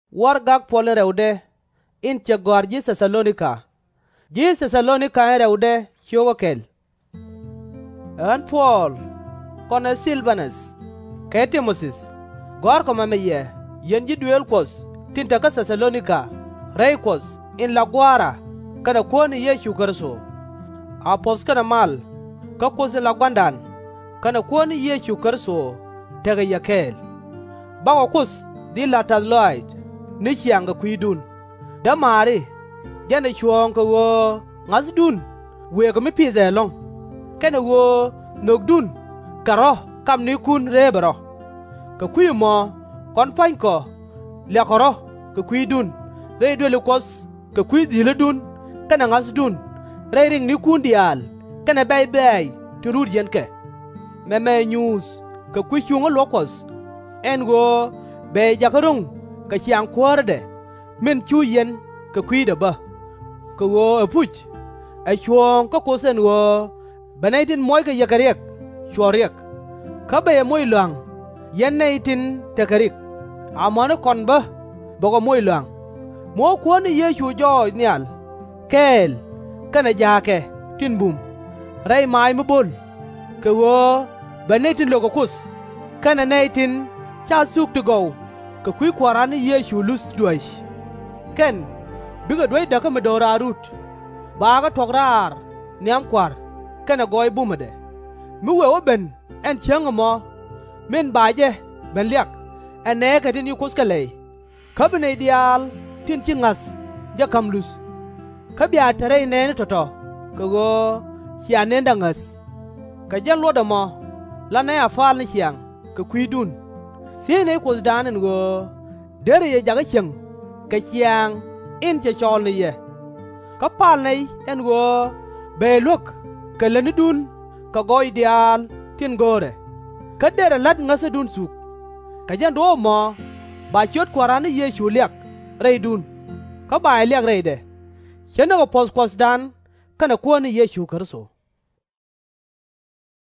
war gak pol rewde in che gor ji Thessalonica rewde chogo kel an Paul kone Silvanus ke Timosis gor ko mameye yen ji duel kos tinta ka Thessalonica rei kos in la gwara kana koni Yesu Kristo apos kana mal ka kos la gwandan kana koni Yesu Kristo tega yakel bago kus di la tazloid ni chianga kuidun da mari jana chuong ko wo ngasdun we ko mi pise long kana wo nogdun karo kam ni kun rebro ka kuimo kon panko le koro ka kuidun re do le kos ka kuidi le dun kana ngasdun re ring ni kun dial kana bay turud yenke meme news ka kuichunga lokos en go be jakarung ka chiang kworde men chu yen ka kuida ba ka wo apuch a chuong ka kosen wo banaitin moy ka yakariek choriek ka be moy lang yen naitin takarik amana kon ba bogo moy lang mo ko ni Yesu jo nial kel kana jake tin bum ray mai mabol ka wo banaitin logokus kana naitin cha suk to go ka kui kwarani Yesu lus duai ken biga duai da ka medora rut ba ga tograr niam kwar kana goy bumade mi we ben en changamo men baje ben liak ane ka tin yukus kale ka bene dial tin chingas ja kamlus ka bia tare ne toto ka go chiane ndangas ka jallo da mo la na afal ni chiang ka kuidun sine ko danen go dere ye jaga cheng ka chiang in che chol ni ye ka pal nei en go be luk ka leni dun ka go ideal tin gore ka dere lat ngase dun suk ka jan do mo ba chot kwarani Yesu liak rei dun ka ba liak rei de cheno ko pos dan kana ko ni Yesu Kristo